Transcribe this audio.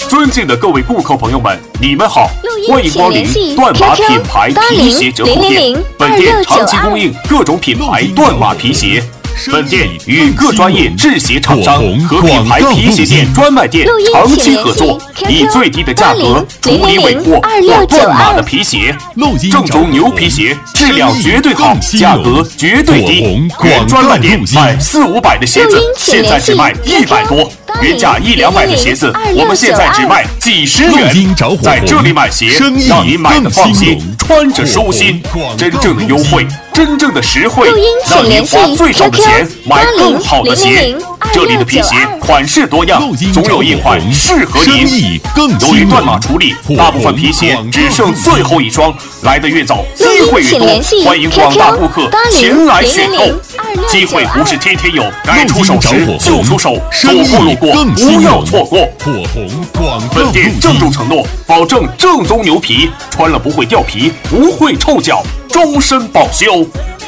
尊敬的各位顾客朋友们，你们好，欢迎光临断马品牌皮鞋折扣店。本店长期供应各种品牌断马皮鞋。本店与各专业制鞋厂商和品牌皮鞋店专卖店长期合作，以最低的价格处理尾货或断码的皮鞋。正宗牛皮鞋，质量绝对好，价格绝对低。原专卖店卖400-500的鞋子，现在只卖100多。原价100-200的鞋子，我们现在只卖几十元。在这里买鞋，让您买的放心，穿着舒心。真正的优惠，真正的实惠，让您花最少的钱买更好的鞋。这里的皮鞋款式多样，总有一款适合您。由于断码处理，大部分皮鞋只剩最后一双，来得越早，机会越多。欢迎广大顾客前来选购。机会不是天天有，该出手时就出手，走过路过不要错过。本店郑重承诺，保证正宗牛皮，穿了不会掉皮，不会臭脚，终身保修。